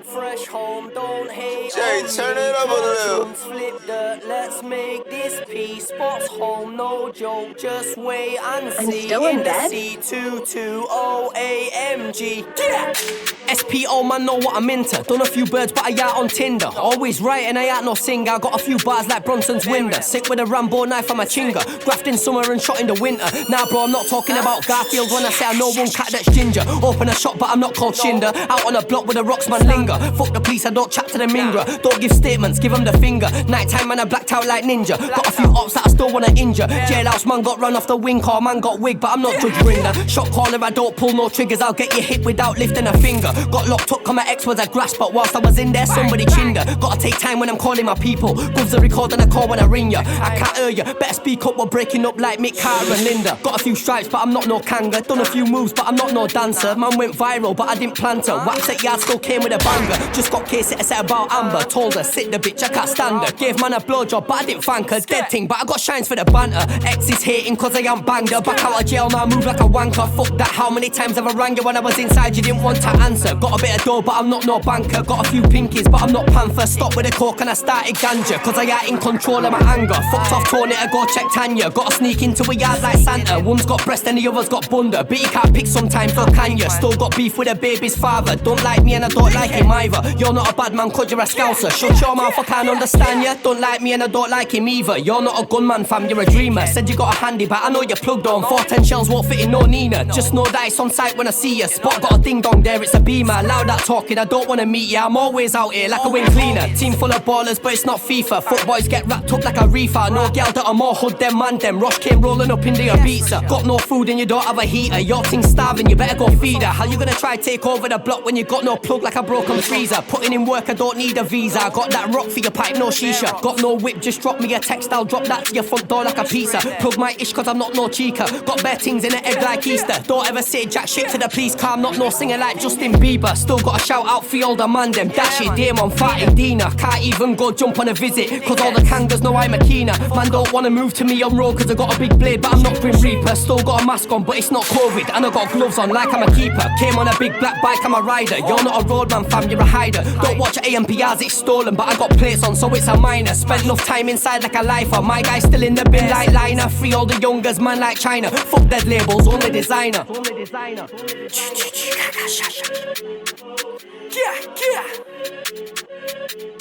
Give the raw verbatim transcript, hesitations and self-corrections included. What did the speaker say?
fresh home, don't hate. Jay, turn it up a little. Flip the, let's make this piece. Spots home, no joke, just wait and see. I'm still in, in bed. the C two twenty A M G. Yeah! S P O, man, know what I'm into. Done a few birds, but I out on Tinder. Always writing, I out no singer. Got a few bars like Bronson's Winder. Sick with a Rambo knife on my chinga. Grafting summer and shot in the winter. Nah, bro, I'm not talking about Garfield when I say I know one cat that's ginger. Open a shop, but I'm not called Shinder. Out on a block with the rocks, man, linger. Fuck the police, I don't chat to the minger. Don't give statements, give them the finger. Nighttime, man, I blacked out like ninja. Got a few ops that I still wanna injure. Jailhouse, man, got run off the wing car. Man, got wig, but I'm not Judge Rinder. Shot caller, I don't pull no triggers. I'll get you hit without lifting a finger. Got locked up, cause my ex was a grass, but whilst I was in there, somebody chinned her. Gotta take time when I'm calling my people. Gives the record and I call when I ring ya. I can't hear ya, better speak up, we're breaking up like Mick Carter and Linda. Got a few stripes, but I'm not no kanga. Done a few moves, but I'm not no dancer. Man went viral, but I didn't plant her. Wax at yard still came with a banger. Just got case it said about Amber. Told her, sit the bitch, I can't stand her. Gave man a blowjob, but I didn't thank her. Dead thing, but I got shines for the banter. Ex is hating cause I ain't banged her. Back out of jail, now I move like a wanker. Fuck that, how many times have I rang you when I was inside, you didn't want to answer. Got a bit of dough, but I'm not no banker. Got a few pinkies, but I'm not panther. Stop with the coke and I started ganja, cause I ain't in control of my anger. Fucked off Tony to go check Tanya. Gotta sneak into a yard like Santa. One's got breast and the other's got bunda. But you can't pick sometimes, so can you? Still got beef with a baby's father. Don't like me and I don't like him either. You're not a bad man cause you're a scouser. Shut your mouth, I can't understand ya. Don't like me and I don't like him either. You're not a gunman fam, you're a dreamer. Said you got a handy, but I know you're plugged on. Four ten shells won't fit in no Nina. Just know that it's on sight when I see ya. Spot got a ding dong there, it's a beamer. Loud that talking, I don't wanna meet ya. I'm always out here like a wing cleaner. Team full of ballers, but it's not FIFA. Foot boys get wrapped up like a reefer. No gal that are more hood than man them. Rush came rolling up in the pizza. Got no food and you don't have a heater. Your thing's starving, you better go feed her. How you gonna try take over the block when you got no plug like a broken freezer? Putting in work, I don't need a visa. Got that rock for your pipe, no shisha. Got no whip, just drop me a text, I'll drop that to your front door like a pizza. Plug my ish cause I'm not no chica. Got bare things in the egg like Easter. Don't ever say jack shit to the police car. I'm not no singer like Justin Bieber. Still got a shout out for all the man them. Dashy, Damon, Fatty, Dina. Can't even go jump on a visit cause all the kangas know I'm a keener. Man don't wanna move to me on road cause I got a big blade but I'm not Grim Reaper. Still got a mask on but it's not COVID. And I got gloves on like I'm a keeper. Came on a big black bike, I'm a rider. You're not a roadman fam, you're a hider. Don't watch A M P Rs, it's stolen but I got plates on so it's a minor. Spent enough time inside like a lifer. My guy's still in the bin like liner. Free all the youngers, man like China. Fuck dead labels, only designer. Only designer. Yeah, yeah.